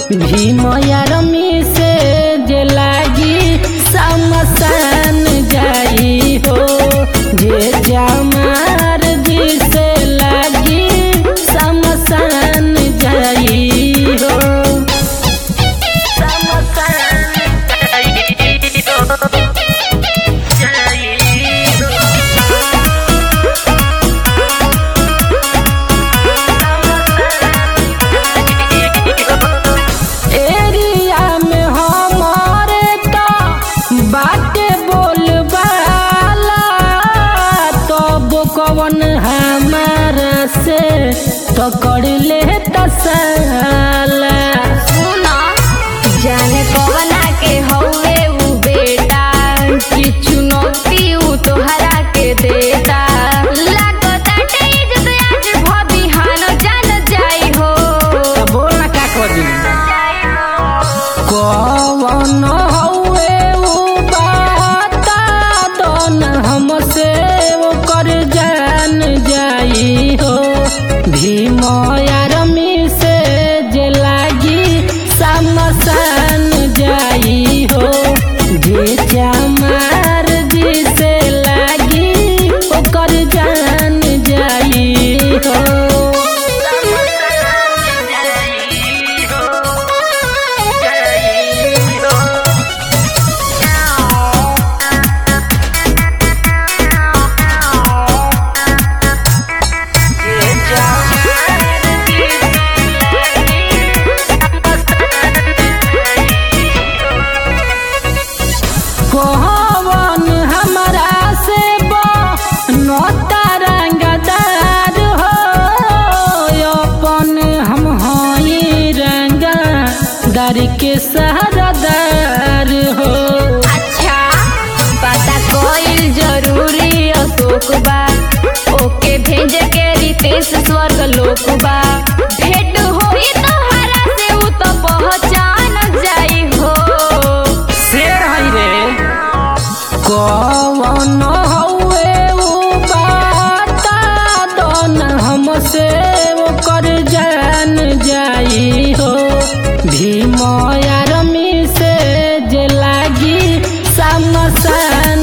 Bhim army से जे लागी समसान जाई हो, जे जमार जी से लागी समसान जाई हो। एरिया में हमारे तो बाटे बोलबाला, तब कौन हमारा से पकड़ ले तसाला। जाने कवना के हौवे उ बेटा, कि चुनौती उ तोहरा के देता। लागताटे इज्जत आज भबिहान जान जाई हो। बोलना का करी कौन हौवे उ बाता दोन हमसे वो कर जान जाई हो। भीम आर्मी से जे लागी समसान जाई हो, जे जमार जी से लागी वो कर जान जाई हो। कौन हमरा से नौता रंगदार हो, अपन हम हई रंगदार के सहरदार हो। अच्छा पता कोइल जरूरी अशोक बा, ओके भेज के रितेश स्वर्ग लोक बा। भेंट होई तोहरा से उ तो पहचान जाई हो। शेर हई रे कौन हौवे उ बाता दोन हमसे वो कर जान जाई हो। भीम आर्मी से जे लागी समसान